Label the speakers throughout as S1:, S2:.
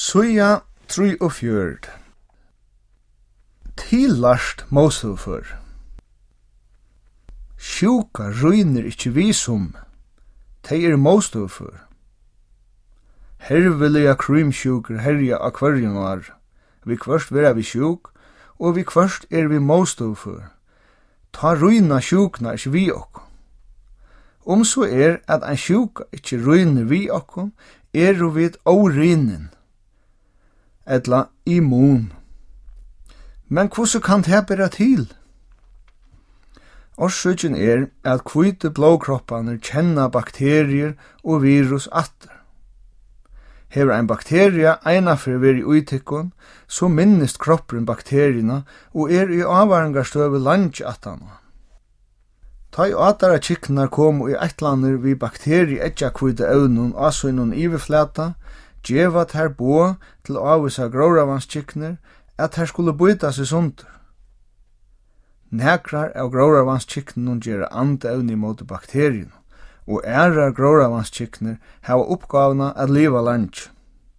S1: Suja 43. Tillarst Mosufur. Sjuka ruiner ikkje visum, tei Mosufur. Herveliga krymsjuker herja av kvarjen var, vi kvørst vera vi sjuk, og vi kvørst vi Mosufur. Ta ruina sjukna ikkje vi okkom. Så at ein sjuka ikkje ruiner vi okkom, vid órinin, etla immun. Men hvordan kan det bæra til? Årsøkjen at kvite blodkroppane kjenna bakterier og virus atter. Hever ein bakterie einafyr veri uitikkun, så minnist kroppren bakterierna og i avvaringarstøve langt attana. Ta i atara kiknar komu i eitlander vi bakteri etja kvite evnun asuinun iverflata, djeva ter bo til avvisa gråravanskikner at her skulle byta seg sunter. Nekrar av gråravanskiknerne gjera andevni mot bakterien, og ærar gråravanskikner hava oppgavna at liva langt.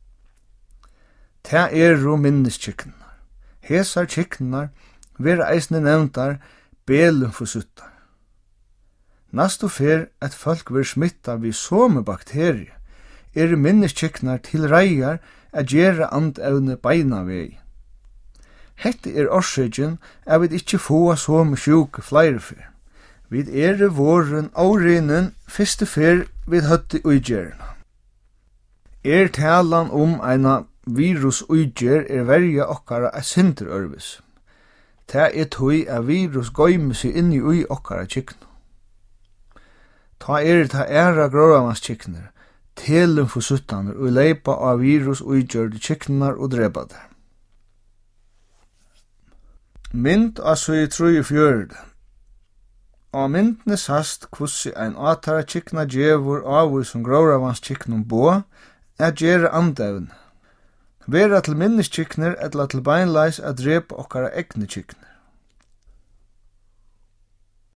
S1: Ta minniskiknar. Hesar kiknar vera eisne nevntar belumfusuttar. Nastu fer at folk ver smitta vi somme bakterier, minniskiknar til reiar at gjera andevni beina vei. Hette årsøkjen at vi ikkje få somme sjuke flere fer. Vi våren årinen fyrste fer vid høtte uigerna. Talan eina virus uiger verja okkara a sinterørvis. Ta tøy a virus gøyme seg inn i ui okkara kikna. Ta ta æra gråravanskikner, telum for suttaner og leipa av virus uigjørde kiknar og drepa der. Mynd av 34. Av myndene sast kvossi ein atara kikna djevur avui som gråravanskiknum bo gjera andevn. Vera til minniskikner etla til beinleis at drepa okkara egne kikner.